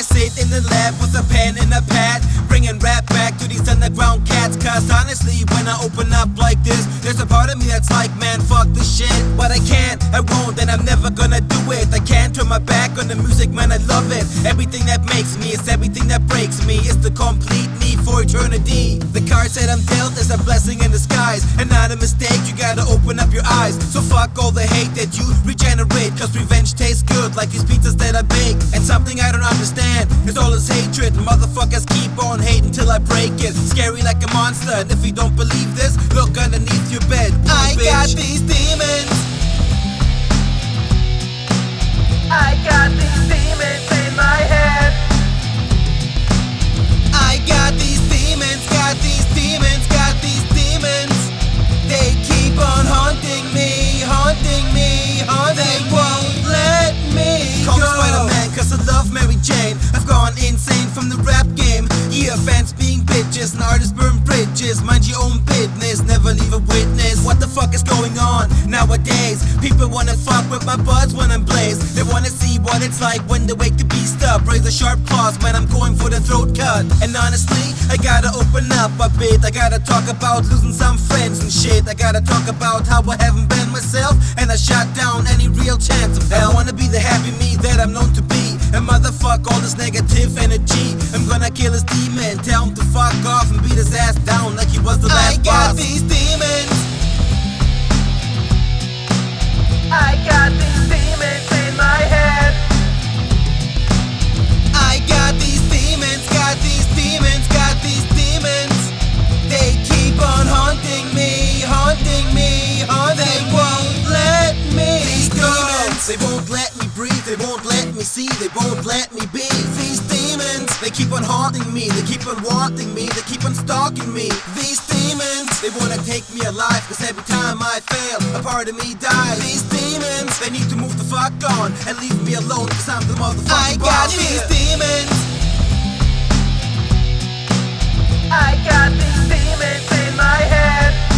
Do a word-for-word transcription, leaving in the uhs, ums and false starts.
I sit in the lab with a pen and a pad, bringing rap back to these underground cats. Cause honestly, when I open up like this, there's a part of me that's like, man, fuck this shit. But I can't, I won't, and I'm never gonna do it. I can't turn my back on the music, man, I love it. Everything that makes me, it's everything that breaks me. It's the complete need for eternity. The cards that I'm dealt is a blessing in disguise, and not a mistake, you gotta open up your eyes. So fuck all the hate that you regenerate, cause revenge tastes good like these pizzas that I bake. And something I don't understand is all this hatred. Motherfuckers keep on hating till I break it. Scary like a monster, and if you don't believe this, look underneath your bed. I bitch. got these demons. I got these demons in my head. I got these demons, got these demons, got these demons. They keep on haunting me, haunting me, haunting they me. They won't let me Call go. Call me Spider-Man, cause I love Mary Jane. I've gone insane from the rap game. Yeah, fans being bitches and artists burn bridges. Mind your own business, never leave a witness. What the fuck is going on nowadays? People wanna fuck with my buds when I'm blazed. They wanna see what it's like when they wake the beast up. Raise a sharp claws, man, I'm going for the throat cut. And honestly, I gotta open up a bit. I gotta talk about losing some friends and shit. I gotta talk about how I haven't been myself, and I shot down any real chance of hell. I wanna be the happy me that I'm known to be, and motherfuck all this negative energy. I'm gonna kill his demon, tell him to fuck off and beat his ass down like he was the last I got boss. these demons. I got these demons in my head. I got these demons, got these demons, got these demons. They keep on haunting me, haunting me, haunting they me. They won't let me these go. Demons, they won't let me breathe, they won't let me see, they won't let me be. These demons, they keep on haunting me, they keep on wanting me, they keep on stalking me. These demons, they wanna take me alive, cause every time I fail, a part of me dies. These demons, they need to move the fuck on and leave me alone, cause I'm the motherfucking boss. I got these demons. I got these demons in my head.